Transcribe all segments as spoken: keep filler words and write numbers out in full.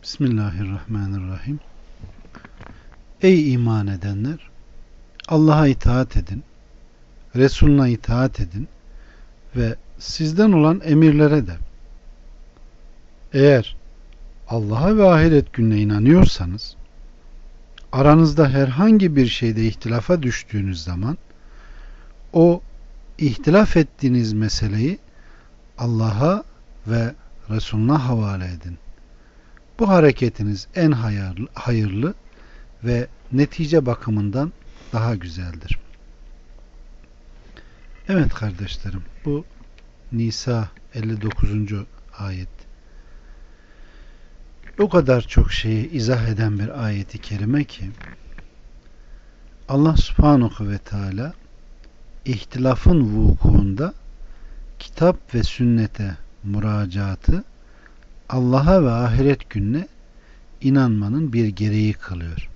Bismillahirrahmanirrahim. Ey iman edenler! Allah'a itaat edin, Resulüne itaat edin ve sizden olan emirlere de. Eğer Allah'a ve ahiret gününe inanıyorsanız, aranızda herhangi bir şeyde ihtilafa düştüğünüz zaman, o ihtilaf ettiğiniz meseleyi Allah'a ve Resulüne havale edin. Bu hareketiniz en hayırlı, hayırlı ve netice bakımından daha güzeldir. Evet kardeşlerim, bu Nisa elli dokuzuncu ayet. O kadar çok şeyi izah eden bir ayeti kerime ki Allah Subhanahu ve Teala ihtilafın vukuunda kitap ve sünnete müracaatı Allah'a ve ahiret gününe inanmanın bir gereği kılıyor.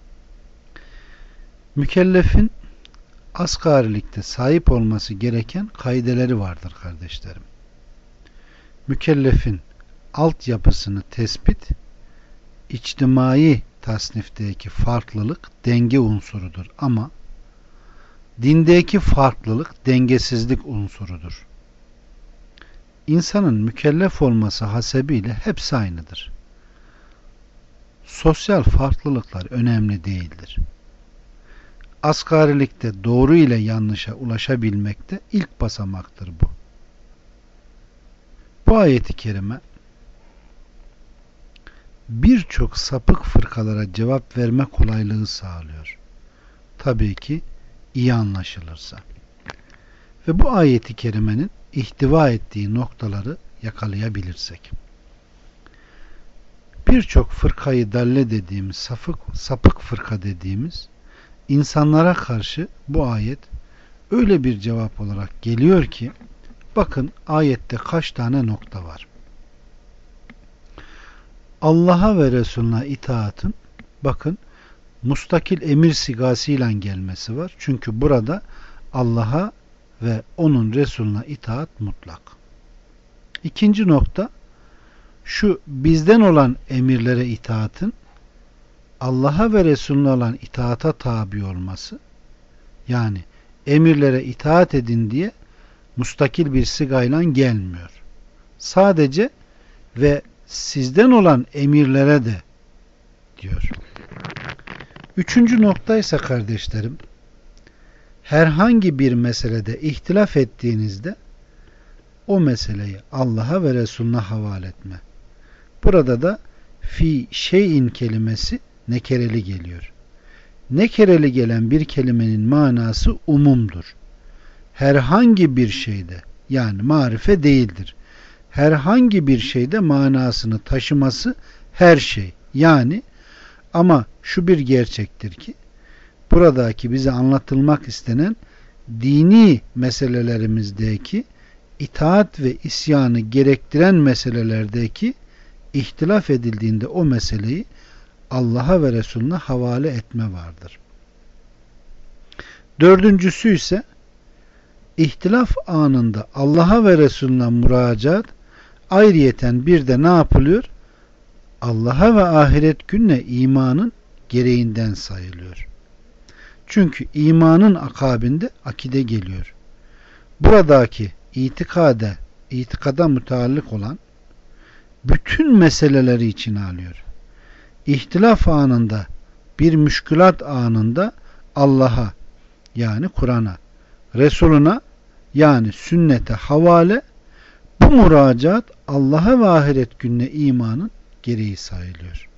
Mükellefin asgarilikte sahip olması gereken kaideleri vardır kardeşlerim. Mükellefin altyapısını tespit, içtimai tasnifteki farklılık denge unsurudur ama dindeki farklılık dengesizlik unsurudur. İnsanın mükellef olması hasebiyle hepsi aynıdır. Sosyal farklılıklar önemli değildir. Asgarilikte doğru ile yanlışa ulaşabilmekte ilk basamaktır bu. Bu ayeti kerime birçok sapık fırkalara cevap verme kolaylığı sağlıyor. Tabii ki iyi anlaşılırsa. Ve bu ayeti kerimenin ihtiva ettiği noktaları yakalayabilirsek. Birçok fırkayı dalle dediğimiz, sapık, sapık fırka dediğimiz insanlara karşı bu ayet öyle bir cevap olarak geliyor ki, bakın ayette kaç tane nokta var. Allah'a ve Resulüne itaatın, bakın, mustakil emir sigasıyla gelmesi var. Çünkü burada Allah'a ve onun Resulüne itaat mutlak. İkinci nokta, şu bizden olan emirlere itaatın Allah'a ve Resulüne olan itaata tabi olması, yani emirlere itaat edin diye mustakil bir sigayla gelmiyor. Sadece ve sizden olan emirlere de diyor. Üçüncü nokta ise kardeşlerim, herhangi bir meselede ihtilaf ettiğinizde o meseleyi Allah'a ve Resulüne havale etme. Burada da fi şeyin kelimesi nekereli geliyor. Nekereli gelen bir kelimenin manası umumdur. Herhangi bir şeyde, yani marife değildir. Herhangi bir şeyde manasını taşıması her şey. Yani ama şu bir gerçektir ki buradaki bize anlatılmak istenen dini meselelerimizdeki itaat ve isyanı gerektiren meselelerdeki ihtilaf edildiğinde o meseleyi Allah'a ve Resulüne havale etme vardır. Dördüncüsü ise ihtilaf anında Allah'a ve Resulüne müracaat, ayrıyeten bir de ne yapılıyor? Allah'a ve ahiret gününe imanın gereğinden sayılıyor. Çünkü imanın akabinde akide geliyor. Buradaki itikade, itikada müteallik olan bütün meseleleri içine alıyor. İhtilaf anında, bir müşkülat anında Allah'a, yani Kur'an'a, Resuluna, yani sünnete havale, bu müracaat Allah'a ve ahiret gününe imanın gereği sayılıyor.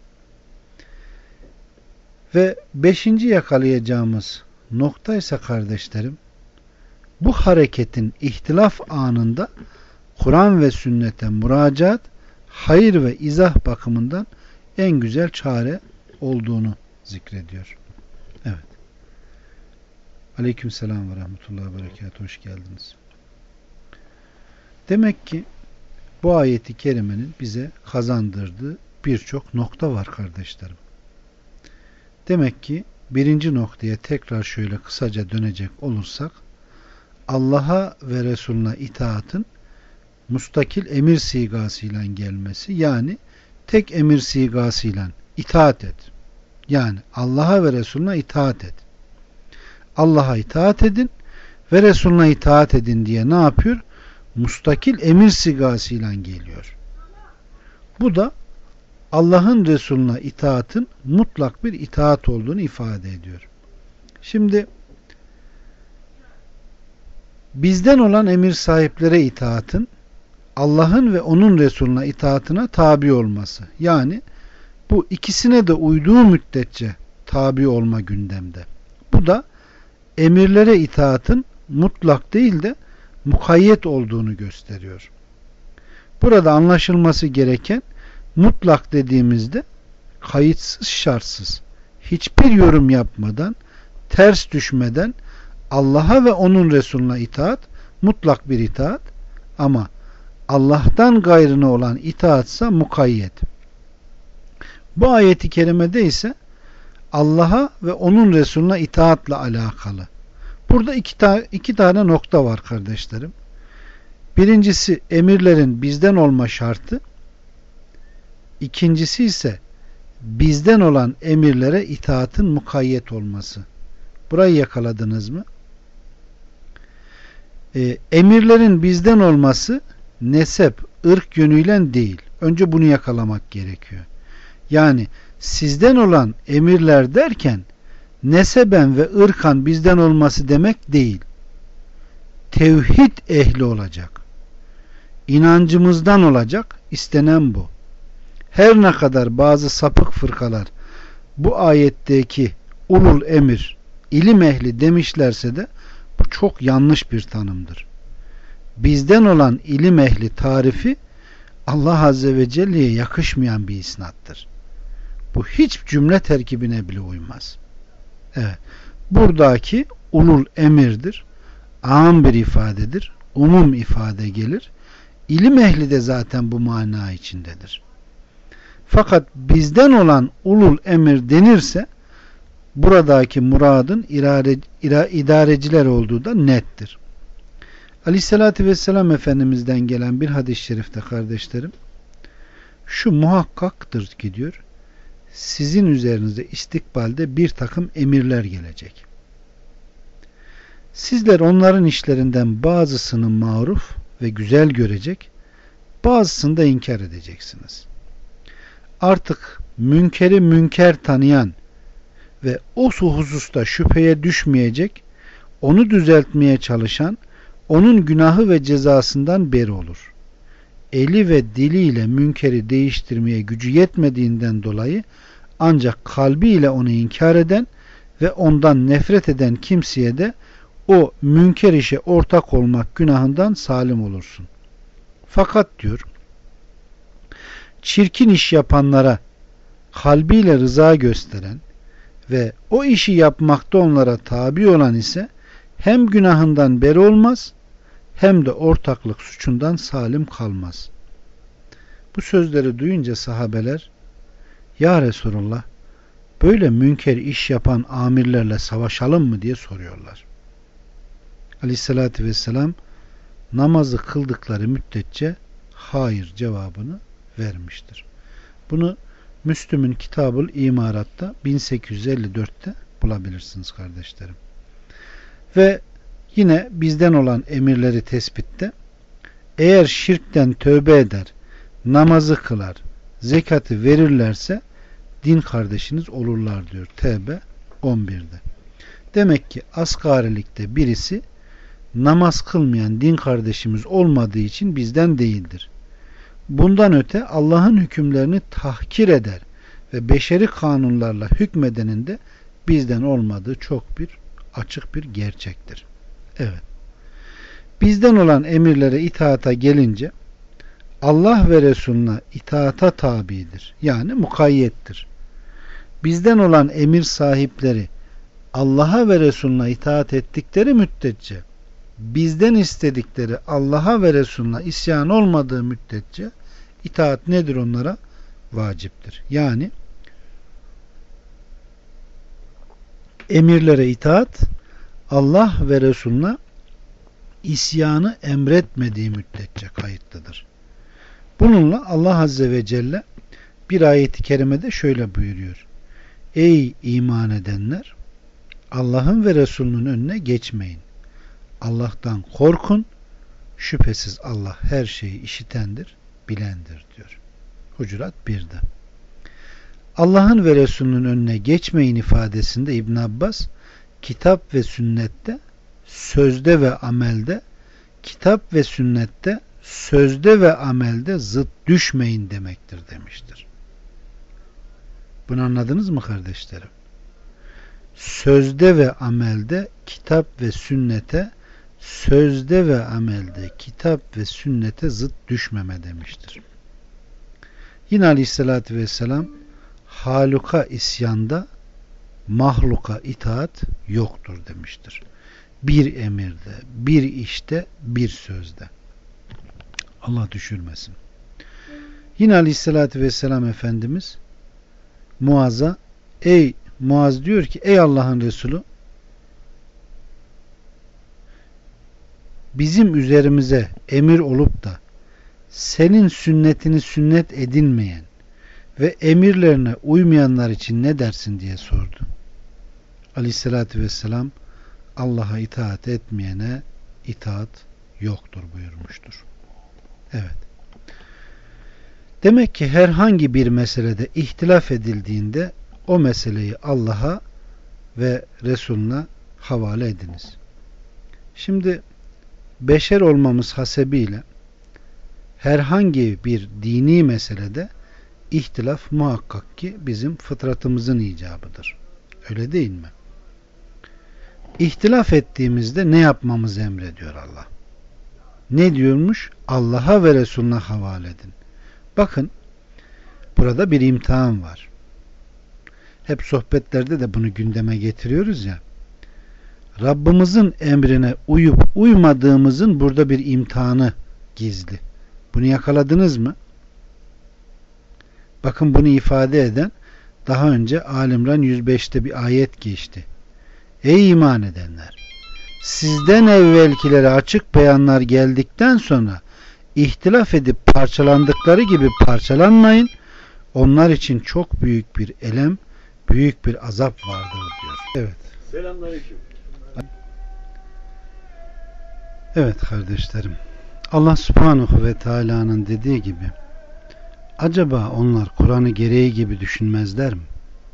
Ve beşinci yakalayacağımız nokta ise kardeşlerim, bu hareketin ihtilaf anında Kur'an ve sünnete müracaat, hayır ve izah bakımından en güzel çare olduğunu zikrediyor. Evet. Aleykümselam ve rahmetullahi ve berekatuhu. Hoş geldiniz. Demek ki bu ayeti kerimenin bize kazandırdığı birçok nokta var kardeşlerim. Demek ki birinci noktaya tekrar şöyle kısaca dönecek olursak, Allah'a ve Resulüne itaatın mustakil emir sigasıyla gelmesi, yani tek emir sigasıyla itaat et. Yani Allah'a ve Resulüne itaat et. Allah'a itaat edin ve Resulüne itaat edin diye ne yapıyor? Mustakil emir sigasıyla geliyor. Bu da Allah'ın Resulüne itaatın mutlak bir itaat olduğunu ifade ediyor. Şimdi bizden olan emir sahiplere itaatın Allah'ın ve onun Resulüne itaatına tabi olması. Yani bu ikisine de uyduğu müddetçe tabi olma gündemde. Bu da emirlere itaatın mutlak değil de mukayyet olduğunu gösteriyor. Burada anlaşılması gereken mutlak dediğimizde kayıtsız şartsız hiçbir yorum yapmadan ters düşmeden Allah'a ve onun Resulüne itaat mutlak bir itaat ama Allah'tan gayrına olan itaatsa mukayyet. Bu ayeti kerimede ise Allah'a ve onun Resulüne itaatla alakalı. Burada iki, ta iki tane nokta var kardeşlerim. Birincisi emirlerin bizden olma şartı. İkincisi ise bizden olan emirlere itaatın mukayyet olması. Burayı yakaladınız mı? E, emirlerin bizden olması nesep, ırk yönüyle değil. Önce bunu yakalamak gerekiyor. Yani sizden olan emirler derken neseben ve ırkan bizden olması demek değil. Tevhid ehli olacak. İnancımızdan olacak. İstenen bu. Her ne kadar bazı sapık fırkalar bu ayetteki ulul emir, ilim ehli demişlerse de bu çok yanlış bir tanımdır. Bizden olan ilim ehli tarifi Allah Azze ve Celle'ye yakışmayan bir isnattır. Bu hiç cümle terkibine bile uymaz. Evet. Buradaki ulul emirdir. Âm bir ifadedir. Umum ifade gelir. İlim ehli de zaten bu mana içindedir. Fakat bizden olan ulul emir denirse buradaki muradın irade, ira, idareciler olduğu da nettir. Aleyhissalatü vesselam Efendimiz'den gelen bir hadis-i şerifte kardeşlerim, şu muhakkaktır ki diyor, sizin üzerinize istikbalde bir takım emirler gelecek. Sizler onların işlerinden bazısını maruf ve güzel görecek, bazısını da inkar edeceksiniz. Artık münkeri münker tanıyan ve o hususta şüpheye düşmeyecek, onu düzeltmeye çalışan, onun günahı ve cezasından beri olur. Eli ve diliyle münkeri değiştirmeye gücü yetmediğinden dolayı ancak kalbiyle onu inkar eden ve ondan nefret eden kimseye de o münker işe ortak olmak günahından salim olursun. Fakat diyor, çirkin iş yapanlara kalbiyle rıza gösteren ve o işi yapmakta onlara tabi olan ise hem günahından beri olmaz hem de ortaklık suçundan salim kalmaz. Bu sözleri duyunca sahabeler, ya Resulullah, böyle münker iş yapan amirlerle savaşalım mı diye soruyorlar. Aleyhissalatü vesselam namazı kıldıkları müddetçe hayır cevabını vermiştir. Bunu Müslüm'ün Kitab-ül İmarat'ta bin sekiz yüz elli dörtte bulabilirsiniz kardeşlerim. Ve yine bizden olan emirleri tespitte, eğer şirkten tövbe eder, namazı kılar, zekatı verirlerse din kardeşiniz olurlar diyor Tevbe on birde. Demek ki asgarilikte birisi namaz kılmayan din kardeşimiz olmadığı için bizden değildir. Bundan öte Allah'ın hükümlerini tahkir eder ve beşeri kanunlarla hükmedenin de bizden olmadığı çok bir açık bir gerçektir. Evet. Bizden olan emirlere itaata gelince Allah ve Resulüne itaata tabidir. Yani mukayyettir. Bizden olan emir sahipleri Allah'a ve Resulüne itaat ettikleri müddetçe, bizden istedikleri Allah'a ve Resulüne isyan olmadığı müddetçe itaat nedir onlara? Vaciptir. Yani emirlere itaat Allah ve Resulüne isyanı emretmediği müddetçe kayıtlıdır. Bununla Allah Azze ve Celle Bir ayet-i kerimede şöyle buyuruyor. Ey iman edenler! Allah'ın ve Resulünün önüne geçmeyin. Allah'tan korkun. Şüphesiz Allah her şeyi işitendir, bilendir diyor. Hucurat birde. Allah'ın ve Resulünün önüne geçmeyin ifadesinde İbn Abbas kitap ve sünnette, sözde ve amelde, kitap ve sünnette, sözde ve amelde zıt düşmeyin demektir demiştir. Bunu anladınız mı kardeşlerim? Sözde ve amelde, kitap ve sünnete, sözde ve amelde, kitap ve sünnete zıt düşmeme demiştir. Yine Aleyhisselatü Vesselam haluka isyanda, mahluka itaat yoktur demiştir. Bir emirde, bir işte, bir sözde. Allah düşürmesin. Yine Aleyhisselatü Vesselam Efendimiz Muaz'a, ey Muaz diyor ki, ey Allah'ın Resulü, bizim üzerimize emir olup da senin sünnetini sünnet edinmeyen ve emirlerine uymayanlar için ne dersin diye sordu. Aleyhissalatü vesselam Allah'a itaat etmeyene itaat yoktur buyurmuştur. Evet. Demek ki herhangi bir meselede ihtilaf edildiğinde o meseleyi Allah'a ve Resulüne havale ediniz. Şimdi beşer olmamız hasebiyle herhangi bir dini meselede ihtilaf muhakkak ki bizim fıtratımızın icabıdır. Öyle değil mi? İhtilaf ettiğimizde ne yapmamızı emrediyor Allah? Ne diyormuş? Allah'a ve Resulüne havale edin. Bakın, burada bir imtihan var. Hep sohbetlerde de bunu gündeme getiriyoruz ya. Rabbimizin emrine uyup uymadığımızın burada bir imtihanı gizli. Bunu yakaladınız mı? Bakın, bunu ifade eden daha önce Ali İmran yüz beşte bir ayet geçti. Ey iman edenler! Sizden evvelkilere açık beyanlar geldikten sonra ihtilaf edip parçalandıkları gibi parçalanmayın. Onlar için çok büyük bir elem, büyük bir azap vardır diyor. Evet. Selamünaleyküm. Evet kardeşlerim. Allah Subhanahu ve Teala'nın dediği gibi, acaba onlar Kur'an'ı gereği gibi düşünmezler mi?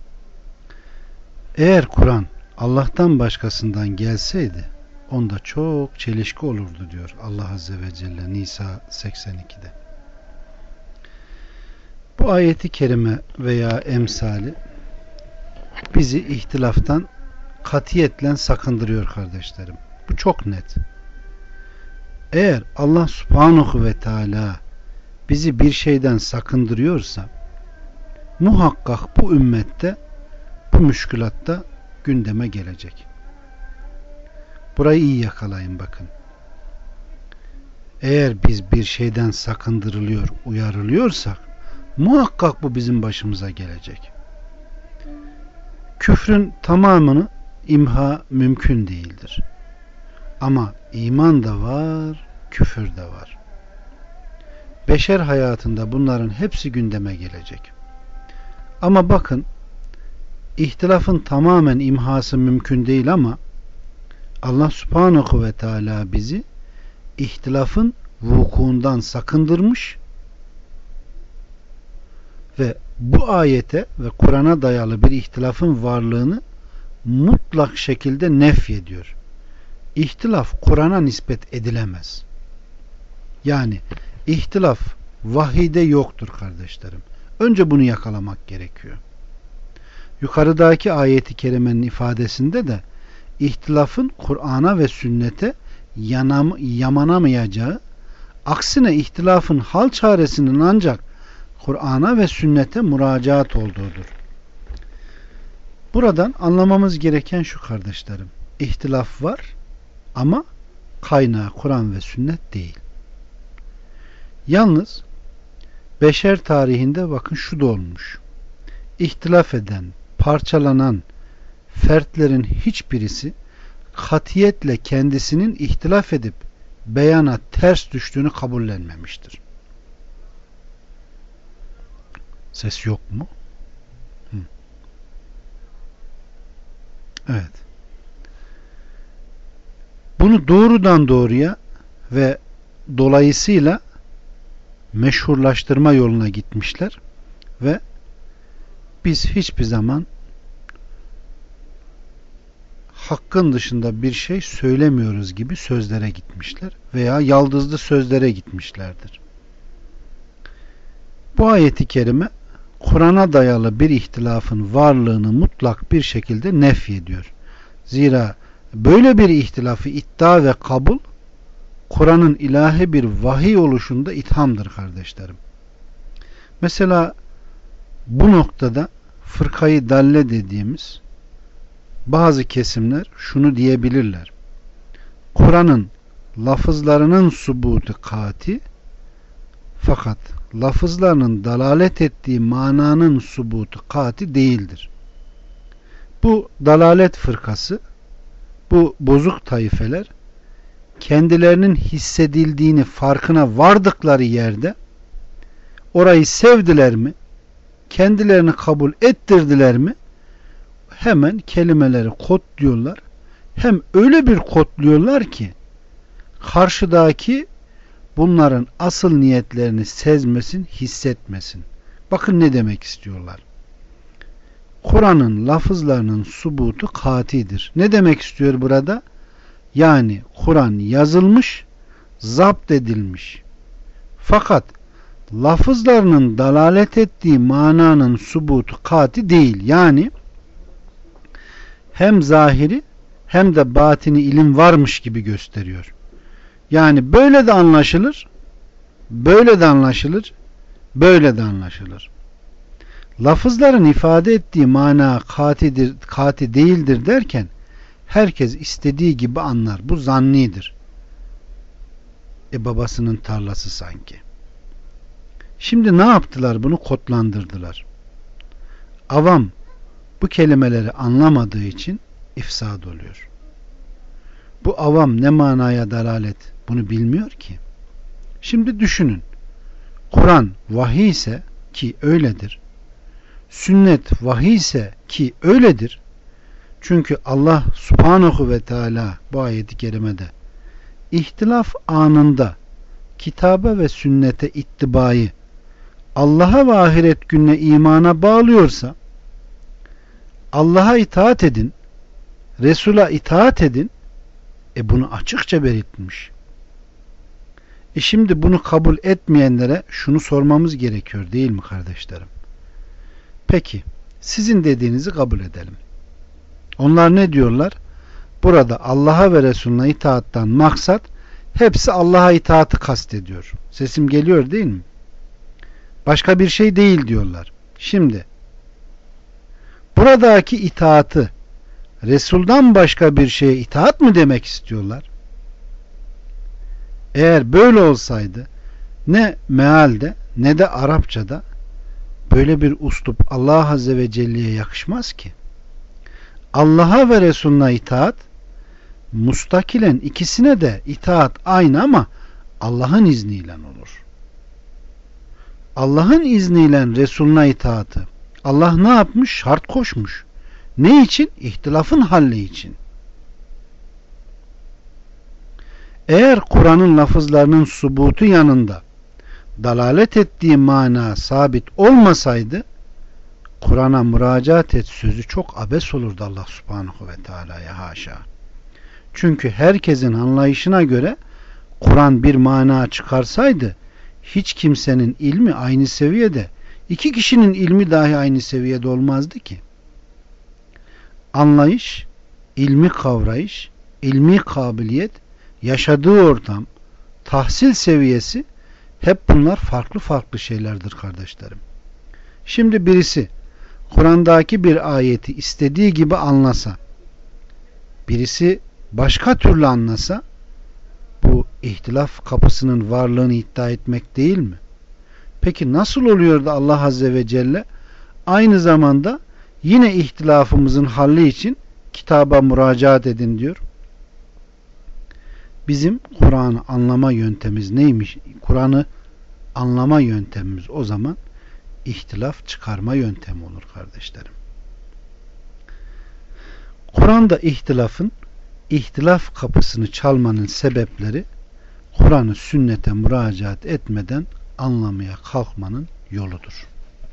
Eğer Kur'an Allah'tan başkasından gelseydi onda çok çelişki olurdu diyor Allah Azze ve Celle Nisa seksen ikide. Bu ayeti kerime veya emsali bizi ihtilaftan katiyetle sakındırıyor kardeşlerim. Bu çok net. Eğer Allah Subhanahu ve Teala bizi bir şeyden sakındırıyorsa muhakkak bu ümmette bu müşkülatta gündeme gelecek. Burayı iyi yakalayın bakın. Eğer biz bir şeyden sakındırılıyor, uyarılıyorsak muhakkak bu bizim başımıza gelecek. Küfrün tamamını imha mümkün değildir. Ama iman da var, küfür de var. Beşer hayatında bunların hepsi gündeme gelecek. Ama bakın, ihtilafın tamamen imhası mümkün değil ama Allah Subhanahu ve Teala bizi ihtilafın vukuundan sakındırmış ve bu ayete ve Kur'an'a dayalı bir ihtilafın varlığını mutlak şekilde nefyediyor. İhtilaf Kur'an'a nispet edilemez. Yani ihtilaf vahide yoktur kardeşlerim. Önce bunu yakalamak gerekiyor. Yukarıdaki ayeti kerimenin ifadesinde de ihtilafın Kur'an'a ve sünnete yanam, yamanamayacağı, aksine ihtilafın hal çaresinin ancak Kur'an'a ve sünnete müracaat olduğudur. Buradan anlamamız gereken şu kardeşlerim. İhtilaf var ama kaynağı Kur'an ve sünnet değil. Yalnız beşer tarihinde bakın şu da olmuş. İhtilaf eden, parçalanan fertlerin hiçbirisi katiyetle kendisinin ihtilaf edip beyana ters düştüğünü kabullenmemiştir. Ses yok mu? Hı. Evet. Bunu doğrudan doğruya ve dolayısıyla meşhurlaştırma yoluna gitmişler ve biz hiçbir zaman hakkın dışında bir şey söylemiyoruz gibi sözlere gitmişler veya yaldızlı sözlere gitmişlerdir. Bu ayeti kerime Kur'an'a dayalı bir ihtilafın varlığını mutlak bir şekilde nefyediyor. Zira böyle bir ihtilafı iddia ve kabul Kur'an'ın ilahi bir vahiy oluşunda ithamdır kardeşlerim. Mesela bu noktada fırkayı dalle dediğimiz bazı kesimler şunu diyebilirler. Kur'an'ın lafızlarının subutu kati, fakat lafızlarının dalalet ettiği mananın subutu kati değildir. Bu dalalet fırkası, bu bozuk taifeler kendilerinin hissedildiğini farkına vardıkları yerde orayı sevdiler mi, kendilerini kabul ettirdiler mi, hemen kelimeleri kodluyorlar. Hem öyle bir kodluyorlar ki karşıdaki bunların asıl niyetlerini sezmesin, hissetmesin. Bakın ne demek istiyorlar. Kur'an'ın lafızlarının subutu katidir. Ne demek istiyor burada? Yani Kur'an yazılmış, zapt edilmiş. Fakat lafızlarının dalalet ettiği mananın subutu kati değil. Yani hem zahiri hem de batini ilim varmış gibi gösteriyor. Yani böyle de anlaşılır, böyle de anlaşılır, böyle de anlaşılır. Lafızların ifade ettiği mana katidir, kati değildir derken herkes istediği gibi anlar. Bu zannidir. E babasının tarlası sanki. Şimdi ne yaptılar? Bunu kodlandırdılar. Avam bu kelimeleri anlamadığı için ifsad oluyor. Bu avam ne manaya dalalet bunu bilmiyor ki. Şimdi düşünün. Kur'an vahiy ise ki öyledir. Sünnet vahiy ise ki öyledir. Çünkü Allah Subhanahu ve Teala bu ayet-i kerimede ihtilaf anında kitaba ve sünnete ittibayı Allah'a ve ahiret gününe imana bağlıyorsa Allah'a itaat edin, Resul'a itaat edin, e bunu açıkça belirtmiş. E şimdi bunu kabul etmeyenlere şunu sormamız gerekiyor değil mi kardeşlerim? Peki sizin dediğinizi kabul edelim. Onlar ne diyorlar? Burada Allah'a ve Resulüne itaattan maksat hepsi Allah'a itaatı kastediyor. Sesim geliyor değil mi? Başka bir şey değil diyorlar. Şimdi buradaki itaatı Resul'dan başka bir şeye itaat mı demek istiyorlar? Eğer böyle olsaydı ne mealde ne de Arapçada böyle bir uslup Allah Azze ve Celle'ye yakışmaz ki. Allah'a ve Resulüne itaat mustakilen ikisine de itaat aynı ama Allah'ın izniyle olur. Allah'ın izniyle Resulüne itaatı Allah ne yapmış? Şart koşmuş. Ne için? İhtilafın halli için. Eğer Kur'an'ın lafızlarının subutu yanında dalalet ettiği mana sabit olmasaydı Kur'an'a müracaat et sözü çok abes olurdu Allah Subhanahu ve Teala'ya, haşa. Çünkü herkesin anlayışına göre Kur'an bir mana çıkarsaydı hiç kimsenin ilmi aynı seviyede, iki kişinin ilmi dahi aynı seviyede olmazdı ki. Anlayış, ilmi kavrayış, ilmi kabiliyet, yaşadığı ortam, tahsil seviyesi hep bunlar farklı farklı şeylerdir kardeşlerim. Şimdi birisi Kur'an'daki bir ayeti istediği gibi anlasa, birisi başka türlü anlasa, bu ihtilaf kapısının varlığını iddia etmek değil mi? Peki nasıl oluyor da Allah Azze ve Celle aynı zamanda yine ihtilafımızın halli için kitaba müracaat edin diyor? Bizim Kur'an'ı anlama yöntemimiz neymiş? Kur'an'ı anlama yöntemimiz o zaman ihtilaf çıkarma yöntemi olur kardeşlerim. Kur'an'da ihtilafın, ihtilaf kapısını çalmanın sebepleri Kur'an'ı sünnete müracaat etmeden anlamaya kalkmanın yoludur.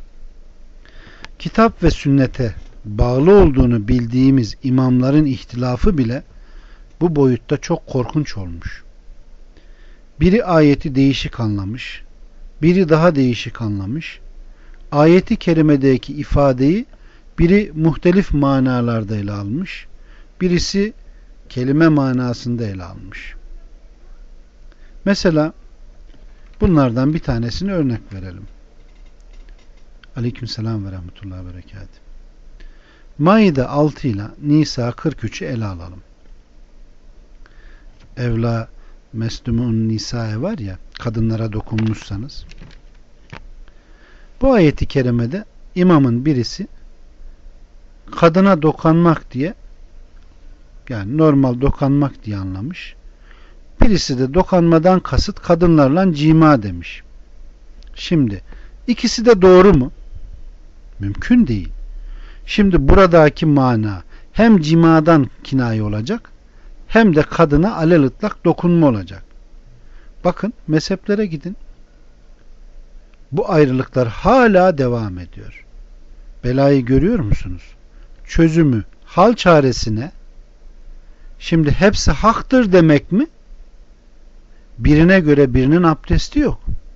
Kitap ve sünnete bağlı olduğunu bildiğimiz imamların ihtilafı bile bu boyutta çok korkunç olmuş. Biri ayeti değişik anlamış, biri daha değişik anlamış. Ayeti kerimedeki ifadeyi biri muhtelif manalarda ele almış, birisi kelime manasında ele almış. Mesela bunlardan bir tanesini örnek verelim. Aleykümselam ve rahmetullahi ve berekatuhu. Maide altı ile Nisa kırk üçü ele alalım. Evla meslumun nisa'e var ya, kadınlara dokunmuşsanız. Bu ayeti kerimede imamın birisi kadına dokanmak diye, yani normal dokanmak diye anlamış. Birisi de dokanmadan kasıt kadınlarla cima demiş. Şimdi ikisi de doğru mu? Mümkün değil. Şimdi buradaki mana hem cimadan kinaye olacak hem de kadına alelıtlak dokunma olacak. Bakın mezheplere gidin. Bu ayrılıklar hala devam ediyor. Belayı görüyor musunuz? Çözümü, hal çaresine şimdi hepsi haktır demek mi? Birine göre birinin abdesti yok.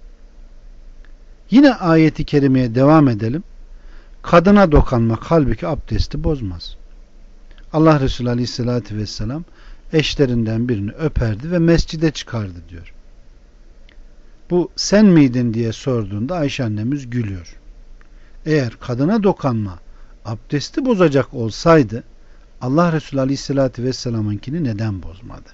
Yine ayeti kerimeye devam edelim. Kadına dokanmak halbuki abdesti bozmaz. Allah Resulü Aleyhisselatü Vesselam eşlerinden birini öperdi ve mescide çıkardı diyor. Bu sen miydin diye sorduğunda Ayşe annemiz gülüyor. Eğer kadına dokanma abdesti bozacak olsaydı Allah Resulü Aleyhisselatü Vesselam'ınkini neden bozmadı?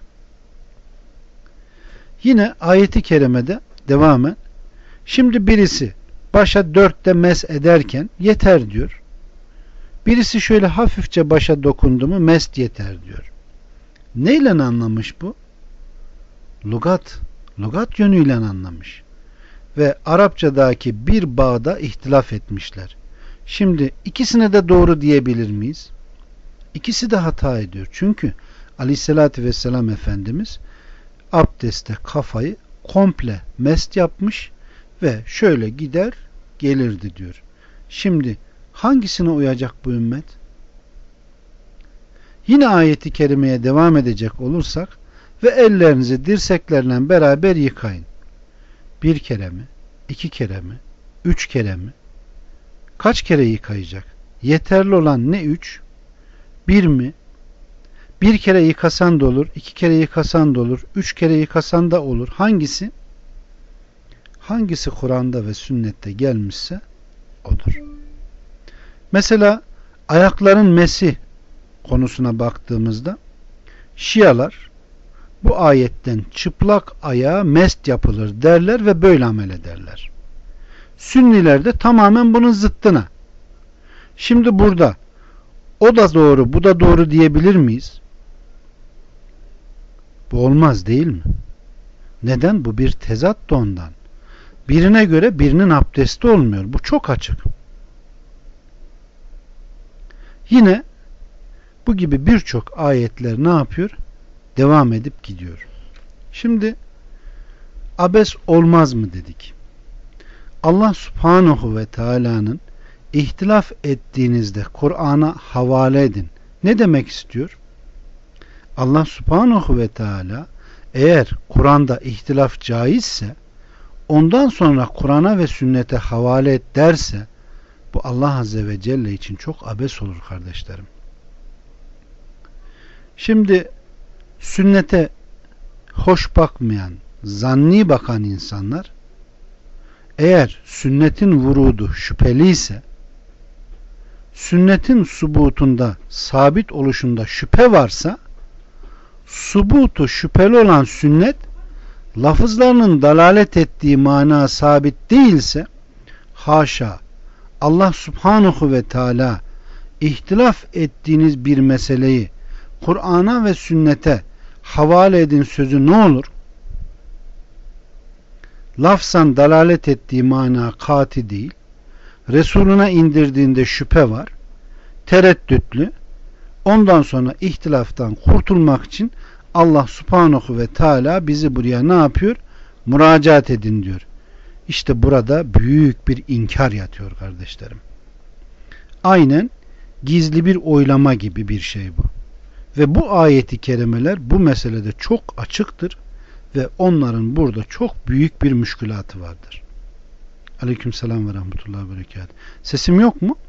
Yine ayeti kerimede devamen şimdi birisi başa dörtte mes ederken yeter diyor. Birisi şöyle hafifçe başa dokundu mu mest yeter diyor. Neyle anlamış bu? Lugat. Lugat yönüyle anlamış. Ve Arapçadaki bir bağda ihtilaf etmişler. Şimdi ikisine de doğru diyebilir miyiz? İkisi de hata ediyor. Çünkü Aleyhisselatü Vesselam Efendimiz abdeste kafayı komple mest yapmış ve şöyle gider gelirdi diyor. Şimdi hangisine uyacak bu ümmet? Yine ayeti kerimeye devam edecek olursak ve ellerinizi dirseklerle beraber yıkayın. Bir kere mi? İki kere mi? Üç kere mi? Kaç kere yıkayacak? Yeterli olan ne üç? Bir mi? Bir kere yıkasan da olur, iki kere yıkasan da olur, üç kere yıkasan da olur. Hangisi? Hangisi Kur'an'da ve sünnette gelmişse odur. Mesela ayakların mesi konusuna baktığımızda Şialar bu ayetten çıplak ayağa mest yapılır derler ve böyle amel ederler. Sünniler de tamamen bunun zıttına. Şimdi burada o da doğru, bu da doğru diyebilir miyiz? Bu olmaz değil mi? Neden? Bu bir tezat da ondan. Birine göre birinin abdesti olmuyor. Bu çok açık. Yine bu gibi birçok ayetler ne yapıyor? Devam edip gidiyor. Şimdi abes olmaz mı dedik. Allah Subhanahu ve Teala'nın ihtilaf ettiğinizde Kur'an'a havale edin. Ne demek istiyor? Allah Subhanahu ve Teala eğer Kur'an'da ihtilaf caizse ondan sonra Kur'an'a ve sünnete havale et derse bu Allah Azze ve Celle için çok abes olur kardeşlerim. Şimdi sünnete hoş bakmayan, zanni bakan insanlar eğer sünnetin vurudu şüpheliyse, sünnetin subutunda, sabit oluşunda şüphe varsa, subutu şüpheli olan sünnet lafızlarının dalalet ettiği mana sabit değilse, haşa, Allah Subhanahu ve Teala ihtilaf ettiğiniz bir meseleyi Kur'an'a ve sünnete havale edin sözü ne olur? Lafzan dalalet ettiği mana kati değil, Resuluna indirdiğinde şüphe var, tereddütlü. Ondan sonra ihtilaftan kurtulmak için Allah subhanahu ve teala bizi buraya ne yapıyor? Müracaat edin diyor. İşte burada büyük bir inkar yatıyor kardeşlerim. Aynen gizli bir oylama gibi bir şey bu. Ve bu ayeti kerimeler bu meselede çok açıktır ve onların burada çok büyük bir müşkülatı vardır. Aleykümselam ve rahmetullahi ve berekatuhu. Sesim yok mu?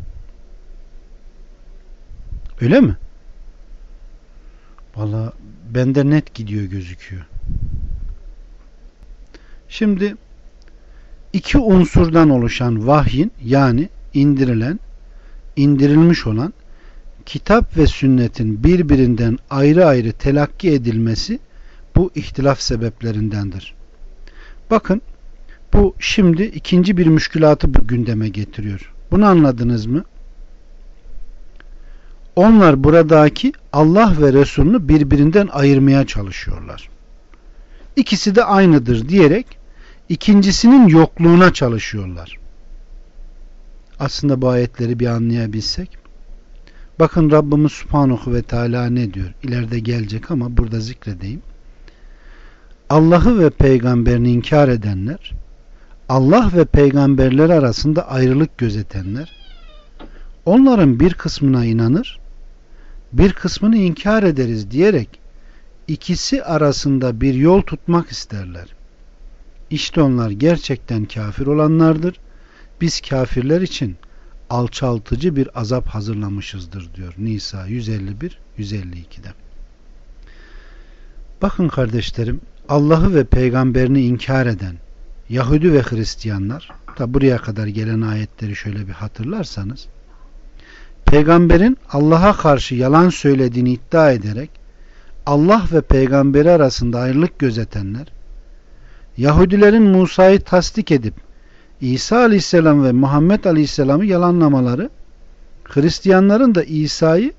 Öyle mi? Vallahi bende net gidiyor gözüküyor. Şimdi iki unsurdan oluşan vahyin, yani indirilen, indirilmiş olan kitap ve sünnetin birbirinden ayrı ayrı telakki edilmesi bu ihtilaf sebeplerindendir. Bakın, bu şimdi ikinci bir müşkülatı bu gündeme getiriyor. Bunu anladınız mı? Onlar buradaki Allah ve Resulünü birbirinden ayırmaya çalışıyorlar. İkisi de aynıdır diyerek ikincisinin yokluğuna çalışıyorlar. Aslında bu ayetleri bir anlayabilsek. Bakın Rabbimiz Subhanahu ve Teala ne diyor? İleride gelecek ama burada zikredeyim. Allah'ı ve peygamberini inkar edenler, Allah ve peygamberler arasında ayrılık gözetenler, onların bir kısmına inanır, bir kısmını inkar ederiz diyerek ikisi arasında bir yol tutmak isterler. İşte onlar gerçekten kafir olanlardır. Biz kafirler için alçaltıcı bir azap hazırlamışızdır diyor Nisa yüz elli bir yüz elli iki'de. Bakın kardeşlerim, Allah'ı ve peygamberini inkar eden Yahudi ve Hristiyanlar, da buraya kadar gelen ayetleri şöyle bir hatırlarsanız, peygamberin Allah'a karşı yalan söylediğini iddia ederek Allah ve peygamberi arasında ayrılık gözetenler, Yahudilerin Musa'yı tasdik edip İsa Aleyhisselam ve Muhammed Aleyhisselam'ı yalanlamaları, Hristiyanların da İsa'yı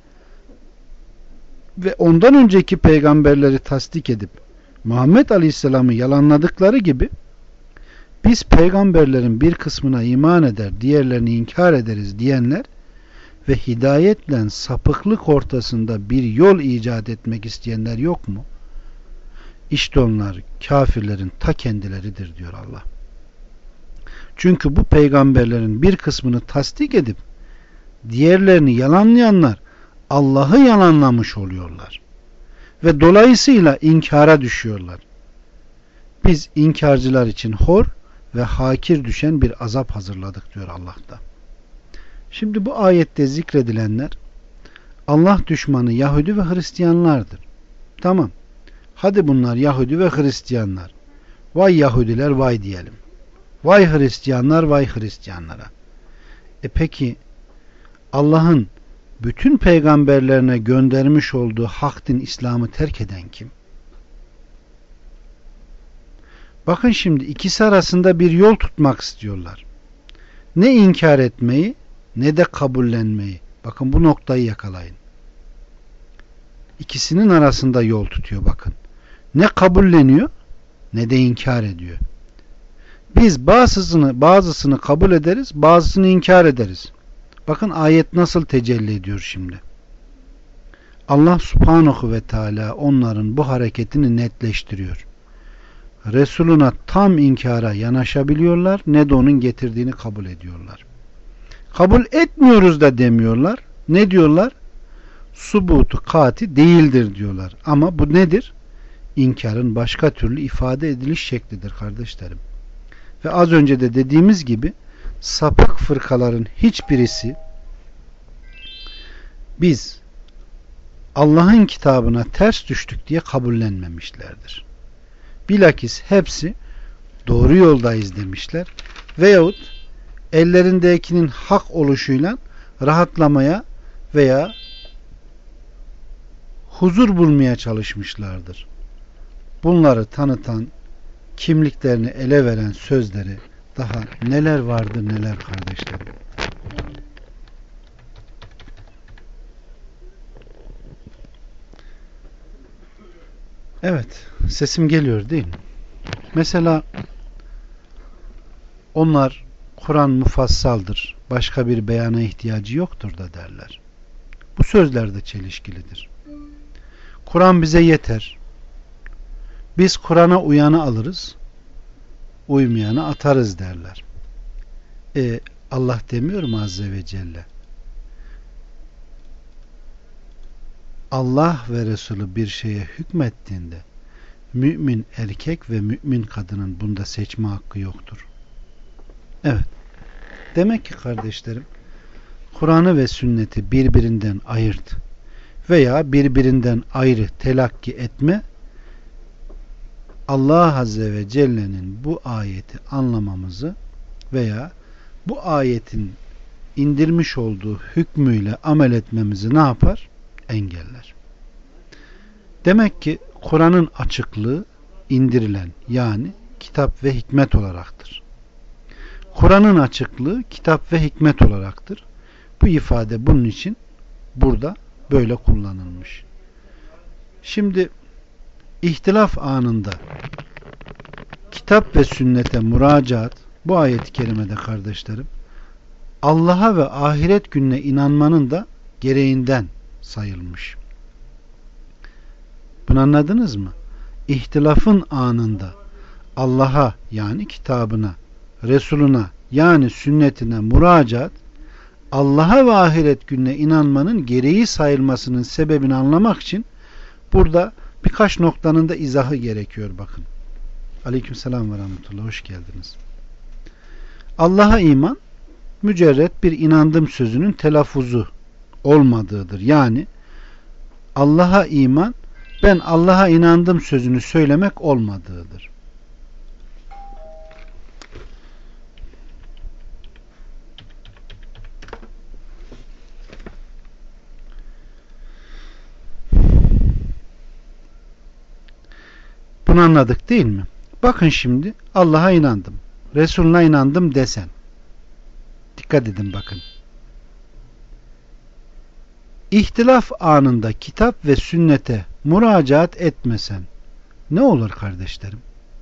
ve ondan önceki peygamberleri tasdik edip Muhammed Aleyhisselam'ı yalanladıkları gibi biz peygamberlerin bir kısmına iman eder, diğerlerini inkar ederiz diyenler ve hidayetle sapıklık ortasında bir yol icat etmek isteyenler yok mu? İşte onlar kafirlerin ta kendileridir diyor Allah. Çünkü bu peygamberlerin bir kısmını tasdik edip diğerlerini yalanlayanlar Allah'ı yalanlamış oluyorlar. Ve dolayısıyla inkara düşüyorlar. Biz inkarcılar için hor ve hakir düşen bir azap hazırladık diyor Allah'ta. Şimdi bu ayette zikredilenler Allah düşmanı Yahudi ve Hristiyanlardır. Tamam. Hadi bunlar Yahudi ve Hristiyanlar. Vay Yahudiler vay diyelim. Vay Hristiyanlar vay Hristiyanlara. E peki Allah'ın bütün peygamberlerine göndermiş olduğu hak din İslam'ı terk eden kim? Bakın şimdi ikisi arasında bir yol tutmak istiyorlar. Ne inkar etmeyi ne de kabullenmeyi. Bakın bu noktayı yakalayın. İkisinin arasında yol tutuyor bakın. Ne kabulleniyor ne de inkar ediyor. Biz bazısını bazısını kabul ederiz, bazısını inkar ederiz. Bakın ayet nasıl tecelli ediyor şimdi. Allah Subhanahu ve Teala onların bu hareketini netleştiriyor. Resuluna tam inkara yanaşabiliyorlar, ne de onun getirdiğini kabul ediyorlar. Kabul etmiyoruz da demiyorlar. Ne diyorlar? Subutu kati değildir diyorlar. Ama bu nedir? İnkarın başka türlü ifade ediliş şeklidir kardeşlerim. Ve az önce de dediğimiz gibi sapık fırkaların hiçbirisi biz Allah'ın kitabına ters düştük diye kabullenmemişlerdir. Bilakis hepsi doğru yoldayız demişler veyahut ellerindekinin hak oluşuyla rahatlamaya veya huzur bulmaya çalışmışlardır. Bunları tanıtan, kimliklerini ele veren sözleri daha neler vardır neler kardeşlerim. Evet, sesim geliyor değil mi? Mesela onlar Kur'an mufassaldır, başka bir beyana ihtiyacı yoktur da derler. Bu sözler de çelişkilidir. Kur'an bize yeter. Biz Kur'an'a uyanı alırız, uymayanı atarız derler. E, Allah demiyor mu Azze ve Celle? Allah ve Resulü bir şeye hükmettiğinde mümin erkek ve mümin kadının bunda seçme hakkı yoktur. Evet. Demek ki kardeşlerim, Kur'an'ı ve sünneti birbirinden ayırt veya birbirinden ayrı telakki etme, Allah Azze ve Celle'nin bu ayeti anlamamızı veya bu ayetin indirmiş olduğu hükmüyle amel etmemizi ne yapar? Engeller. Demek ki Kur'an'ın açıklığı indirilen, yani kitap ve hikmet olaraktır. Kur'an'ın açıklığı kitap ve hikmet olaraktır. Bu ifade bunun için burada böyle kullanılmış. Şimdi ihtilaf anında kitap ve sünnete müracaat, bu ayet-i kerimede kardeşlerim, Allah'a ve ahiret gününe inanmanın da gereğinden sayılmış. Bunu anladınız mı? İhtilafın anında Allah'a, yani kitabına, Resuluna, yani sünnetine müracaat, Allah'a ve ahiret gününe inanmanın gereği sayılmasının sebebini anlamak için burada birkaç noktanın da izahı gerekiyor, bakın. Aleykümselam ve rahmetullah, hoş geldiniz. Allah'a iman mücerret bir inandım sözünün telaffuzu olmadığıdır. Yani Allah'a iman ben Allah'a inandım sözünü söylemek olmadığıdır. Bunu anladık değil mi? Bakın şimdi, Allah'a inandım, Resulüne inandım desen. Dikkat edin bakın. İhtilaf anında kitap ve sünnete müracaat etmesen ne olur kardeşlerim?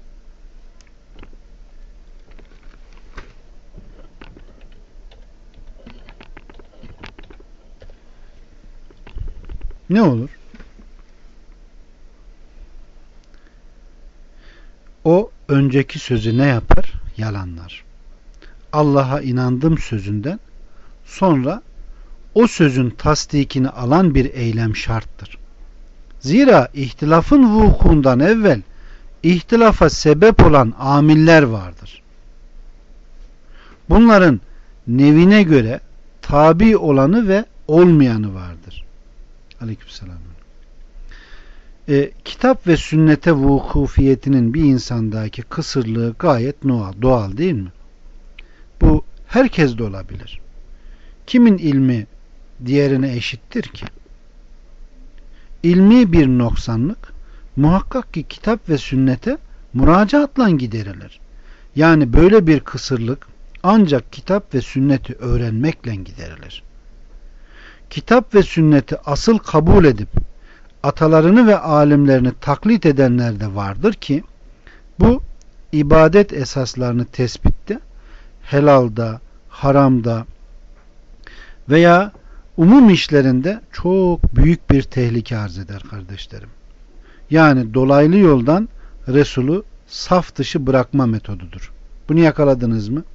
Ne olur? O önceki sözü ne yapar? Yalanlar. Allah'a inandım sözünden sonra o sözün tasdikini alan bir eylem şarttır. Zira ihtilafın vukuundan evvel ihtilafa sebep olan amiller vardır. Bunların nevine göre tabi olanı ve olmayanı vardır. Aleykümselam. E, kitap ve sünnete vukufiyetinin bir insandaki kısırlığı gayet doğal, doğal değil mi? Bu herkes de olabilir. Kimin ilmi diğerine eşittir ki? İlmi bir noksanlık muhakkak ki kitap ve sünnete müracaatla giderilir. Yani böyle bir kısırlık ancak kitap ve sünneti öğrenmekle giderilir. Kitap ve sünneti asıl kabul edip atalarını ve alimlerini taklit edenler de vardır ki bu ibadet esaslarını tespitte, helalda, haramda veya umum işlerinde çok büyük bir tehlike arz eder kardeşlerim. Yani dolaylı yoldan Resulü saf dışı bırakma metodudur. Bunu yakaladınız mı?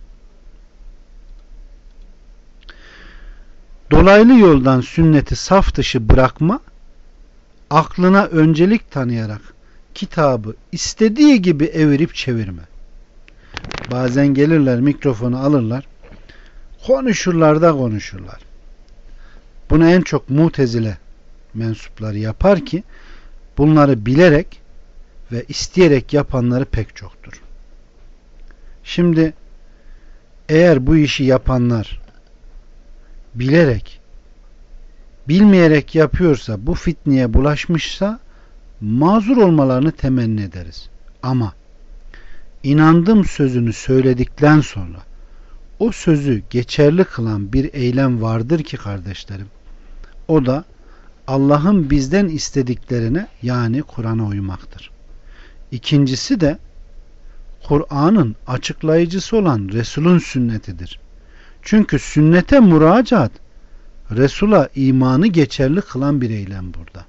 Dolaylı yoldan sünneti saf dışı bırakma, aklına öncelik tanıyarak kitabı istediği gibi evirip çevirme. Bazen gelirler, mikrofonu alırlar, konuşurlar da konuşurlar. Bunu en çok Mutezile mensupları yapar ki bunları bilerek ve isteyerek yapanları pek çoktur. Şimdi eğer bu işi yapanlar bilerek, bilmeyerek yapıyorsa, bu fitneye bulaşmışsa mazur olmalarını temenni ederiz. Ama inandım sözünü söyledikten sonra o sözü geçerli kılan bir eylem vardır ki kardeşlerim, o da Allah'ın bizden istediklerine, yani Kur'an'a uymaktır. İkincisi de Kur'an'ın açıklayıcısı olan Resul'ün sünnetidir. Çünkü sünnete müracaat Resul'a imanı geçerli kılan bir eylem burada.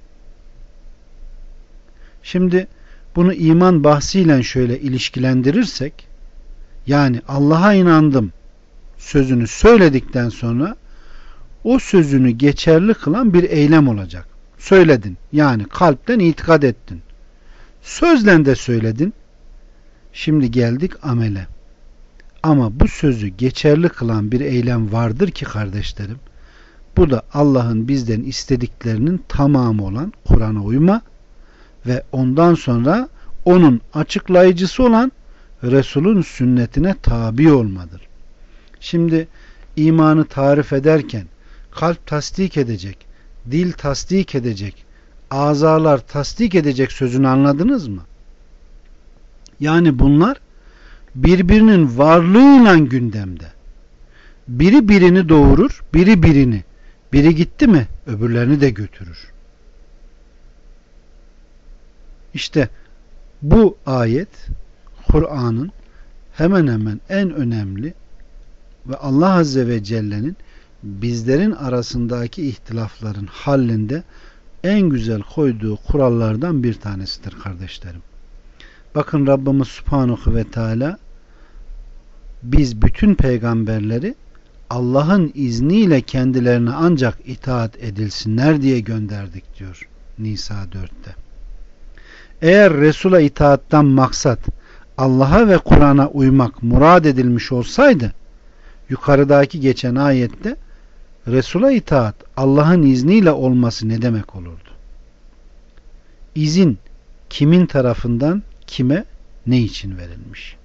Şimdi bunu iman bahsiyle şöyle ilişkilendirirsek, yani Allah'a inandım sözünü söyledikten sonra o sözünü geçerli kılan bir eylem olacak. Söyledin, yani kalpten itikad ettin. Sözle de söyledin. Şimdi geldik amele. Ama bu sözü geçerli kılan bir eylem vardır ki kardeşlerim, bu da Allah'ın bizden istediklerinin tamamı olan Kur'an'a uyma ve ondan sonra onun açıklayıcısı olan Resul'ün sünnetine tabi olmadır. Şimdi imanı tarif ederken kalp tasdik edecek, dil tasdik edecek, azalar tasdik edecek sözünü anladınız mı? Yani bunlar birbirinin varlığıyla gündemde. Biri birini doğurur, biri birini. Biri gitti mi öbürlerini de götürür. İşte bu ayet Kur'an'ın hemen hemen en önemli ve Allah Azze ve Celle'nin bizlerin arasındaki ihtilafların hallində en güzel koyduğu kurallardan bir tanesidir kardeşlerim. Bakın Rabbimiz Subhanahu ve Teala biz bütün peygamberleri Allah'ın izniyle kendilerine ancak itaat edilsinler diye gönderdik diyor Nisa dörtte. Eğer Resul'a itaattan maksat Allah'a ve Kur'an'a uymak murad edilmiş olsaydı, yukarıdaki geçen ayette Resul'a itaat Allah'ın izniyle olması ne demek olurdu? İzin kimin tarafından kime ne için verilmiş?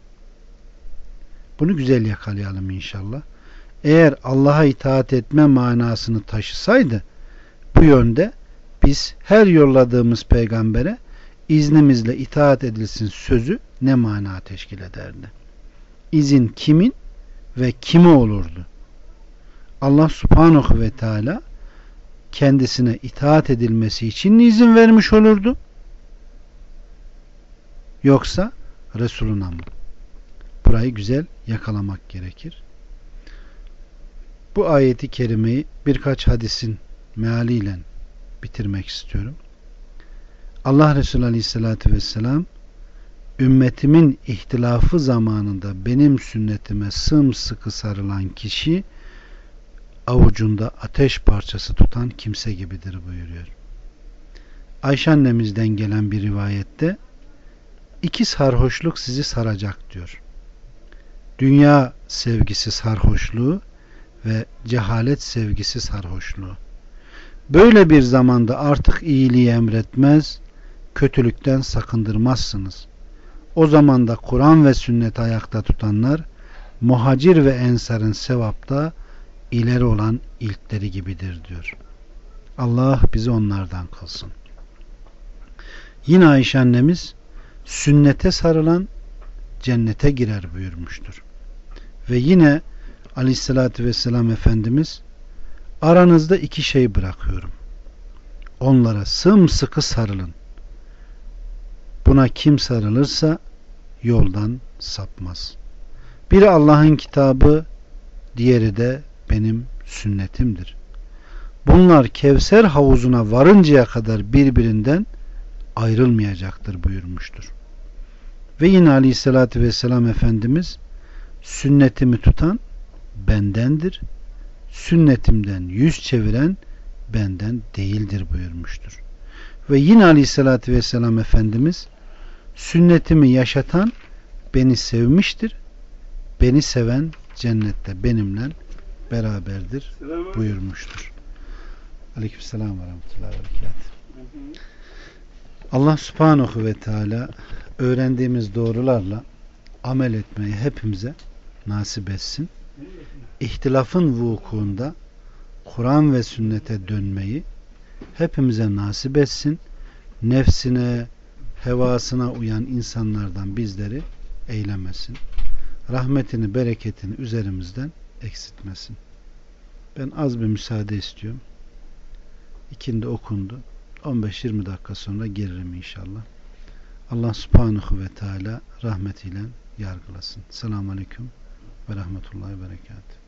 Bunu güzel yakalayalım inşallah. Eğer Allah'a itaat etme manasını taşısaydı, bu yönde biz her yolladığımız peygambere iznimizle itaat edilsin sözü ne mana teşkil ederdi? İzin kimin ve kime olurdu? Allah Subhanahu ve Teala kendisine itaat edilmesi için izin vermiş olurdu? Yoksa Resuluna mı? Burayı güzel yakalamak gerekir. Bu ayeti kerimeyi birkaç hadisin mealiyle bitirmek istiyorum. Allah Resulü Aleyhisselatü Vesselam, ümmetimin ihtilafı zamanında benim sünnetime sımsıkı sarılan kişi avucunda ateş parçası tutan kimse gibidir buyuruyor. Ayşe annemizden gelen bir rivayette iki sarhoşluk sizi saracak diyor. Dünya sevgisi sarhoşluğu ve cehalet sevgisi sarhoşluğu. Böyle bir zamanda artık iyiliği emretmez, kötülükten sakındırmazsınız. O zaman da Kur'an ve sünneti ayakta tutanlar muhacir ve ensarın sevapta ileri olan ilkleri gibidir diyor. Allah bizi onlardan kılsın. Yine Ayşe annemiz sünnete sarılan cennete girer buyurmuştur. Ve yine Aleyhisselatü Vesselam Efendimiz, aranızda iki şey bırakıyorum. Onlara sımsıkı sarılın. Buna kim sarılırsa yoldan sapmaz. Biri Allah'ın kitabı, diğeri de benim sünnetimdir. Bunlar Kevser havuzuna varıncaya kadar birbirinden ayrılmayacaktır buyurmuştur. Ve yine Aleyhisselatü Vesselam Efendimiz, sünnetimi tutan bendendir, sünnetimden yüz çeviren benden değildir buyurmuştur. Ve yine Aleyhisselatü Vesselam Efendimiz, sünnetimi yaşatan beni sevmiştir, beni seven cennette benimle beraberdir buyurmuştur. Aleykümselam ve rahmetullahi ve berekatuhu. Allah Subhanahu ve Teala öğrendiğimiz doğrularla amel etmeyi hepimize nasip etsin. İhtilafın vukuunda Kur'an ve sünnete dönmeyi hepimize nasip etsin. Nefsine, hevasına uyan insanlardan bizleri eylemesin. Rahmetini, bereketini üzerimizden eksiltmesin. Ben az bir müsaade istiyorum. İkindi okundu. on beş yirmi dakika sonra gelirim inşallah. Allah subhanahu ve teala rahmetiyle yargılasın. Selamun aleyküm ve rahmetullahi ve berekatuhu.